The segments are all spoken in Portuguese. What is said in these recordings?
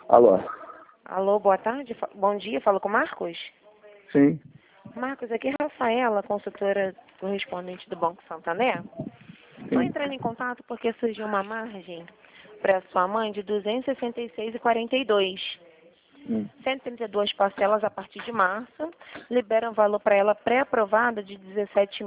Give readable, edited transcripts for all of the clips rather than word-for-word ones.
Alô? Alô, boa tarde. Bom dia, falo com o Marcos? Sim. Marcos, aqui é Rafaela, consultora correspondente do Banco Santander. Estou Sim. entrando em contato porque surgiu uma margem para sua mãe de 266,42. Hum. 132 parcelas a partir de março, liberam valor para ela pré-aprovado de R$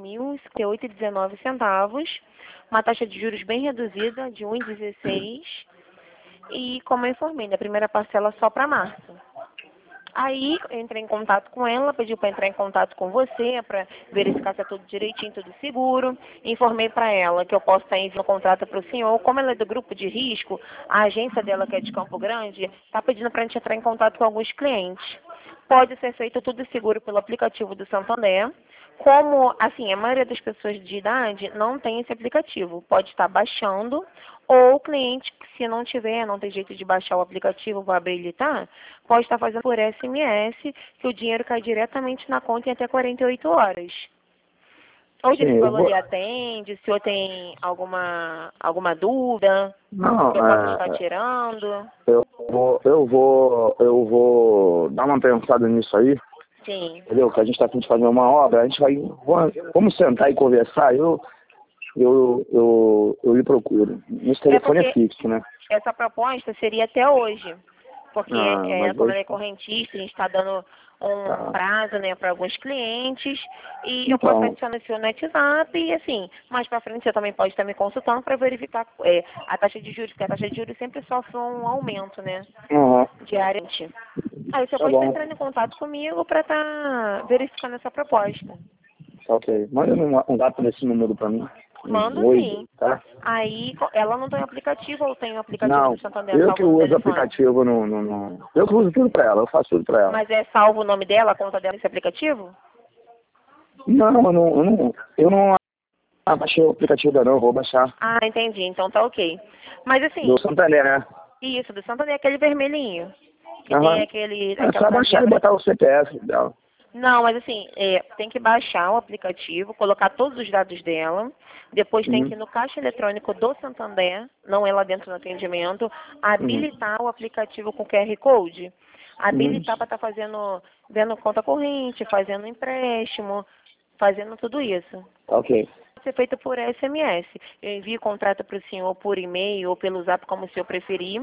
17.058,19, uma taxa de juros bem reduzida de 1,16. E como eu informei, a primeira parcela só para março. Aí eu entrei em contato com ela, pediu para entrar em contato com você, para verificar se é tudo direitinho, tudo seguro. Informei para ela que eu posso estar enviando o contrato para o senhor. Como ela é do grupo de risco, a agência dela, que é de Campo Grande, está pedindo para a gente entrar em contato com alguns clientes. Pode ser feito tudo seguro pelo aplicativo do Santander. Como, assim, a maioria das pessoas de idade não tem esse aplicativo, pode estar baixando, ou o cliente, se não tiver, não tem jeito de baixar o aplicativo para habilitar, pode estar fazendo por SMS, que o dinheiro cai diretamente na conta em até 48 horas. Hoje Sim, esse eu valor vou. lhe atende, se o senhor tem alguma dúvida, Não, que eu possa estar tirando. eu vou dar uma pensada nisso aí, Sim. entendeu? Que a gente está a fim de fazer uma obra, a gente vai. Vamos sentar e conversar, eu lhe procuro. Esse É telefone é porque fixo, né? essa proposta seria até hoje, porque Mas como hoje. ela é correntista, a gente está dando um Tá. prazo, né, para alguns clientes, e eu posso Então, adicionar o seu no WhatsApp, e assim, mais para frente você também pode estar me consultando para verificar a taxa de juros, porque a taxa de juros sempre sofre um aumento, né, uhum, diariamente. Aí você tá pode estar bom. entrando em contato comigo para estar verificando essa proposta. Tá ok. Manda um dado nesse número pra mim. Mando Oi, sim. tá? Aí ela não tem aplicativo ou tem o aplicativo Não, do Santander eu que salvo no uso o telefone? aplicativo no. Eu que uso tudo pra ela, eu faço tudo pra ela. Mas é salvo o nome dela, a conta dela nesse aplicativo? Não, eu não baixei o aplicativo da não, eu vou baixar. Ah, entendi. Então tá ok. Mas assim, Do Santander, né? isso, do Santander é aquele vermelhinho. Que tem Aham. É aquela só baixar casinha e branca. botar o CPF dela. Não, mas assim, tem que baixar o aplicativo, colocar todos os dados dela, depois tem que Uhum. ir no caixa eletrônico do Santander, não é lá dentro do atendimento, Uhum. habilitar o aplicativo com QR Code, Uhum. habilitar para estar vendo conta corrente, fazendo empréstimo, fazendo tudo isso. Tá ok. Pode ser feito por SMS. Eu envio o contrato para o senhor por e-mail ou pelo Zap, como o senhor preferir.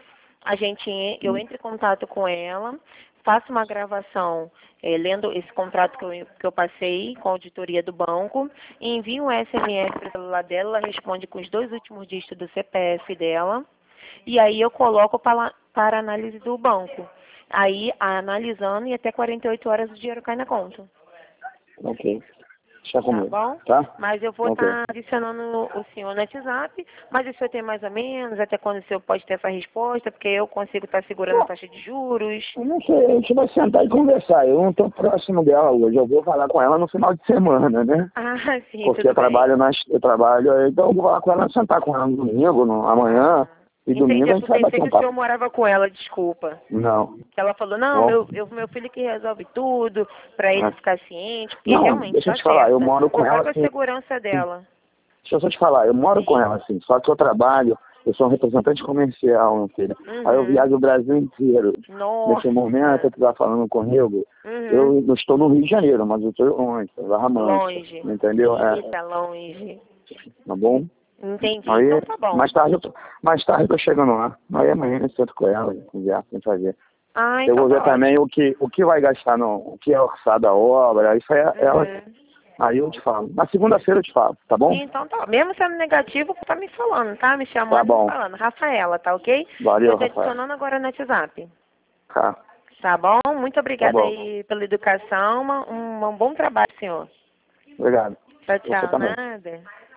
Eu Uhum. entro em contato com ela, faço uma gravação lendo esse contrato que eu passei com a auditoria do banco, e envio um SMS para o celular dela, ela responde com os 2 últimos dígitos do CPF dela, e aí eu coloco para análise do banco. Aí, analisando, e até 48 horas o dinheiro cai na conta. Ok. Deixa Tá comigo. bom? Tá? Mas eu vou Ok. estar adicionando o senhor no WhatsApp, mas o senhor tem mais ou menos, até quando o senhor pode ter essa resposta, porque eu consigo estar segurando a taxa de juros. Eu não sei, a gente vai sentar e conversar. Eu não estou próximo dela hoje. Eu vou falar com ela no final de semana, né? Ah, sim, Porque tudo bem. eu trabalho, então eu vou falar com ela, sentar com ela no domingo, amanhã, e Entendi, domingo a eu gente vai pensei bater que um o senhor papo. morava com ela, desculpa. Não. Que ela falou, não, Bom, meu filho que resolve tudo, para ele é. ficar ciente, porque Não, realmente deixa eu está te falar, eu certa, moro com por ela causa da assim. segurança dela. Deixa eu só te falar, eu moro com Sim. ela assim, só que eu trabalho, eu sou um representante comercial, meu filho. Aí eu Uhum. viajo o Brasil inteiro. Nesse momento Nossa. que tu tá falando comigo, Uhum. eu não estou no Rio de Janeiro, mas eu estou onde? Em Barra Mansa, Longe. entendeu? Eita, longe. Tá bom? Entendi, Aí, então tá bom. mais tarde eu tô chegando lá. Aí amanhã eu sento com ela, conversa, a gente vai ver. Ah, Eu então vou ver tá também ótimo. o que vai gastar, o que é orçado a obra, isso aí ela, Uhum. aí eu te falo. Na segunda-feira eu te falo, tá bom? Então tá. Mesmo sendo negativo, tá me falando, tá? Me Tá chamando e me bom. falando. Rafaela, tá ok? Tô Valeu, te Rafael. adicionando agora no WhatsApp. Tá, Tá bom? Muito tá obrigada bom. aí pela educação. Um bom trabalho, senhor. Obrigado. Tchau, Você tchau. também. Nada.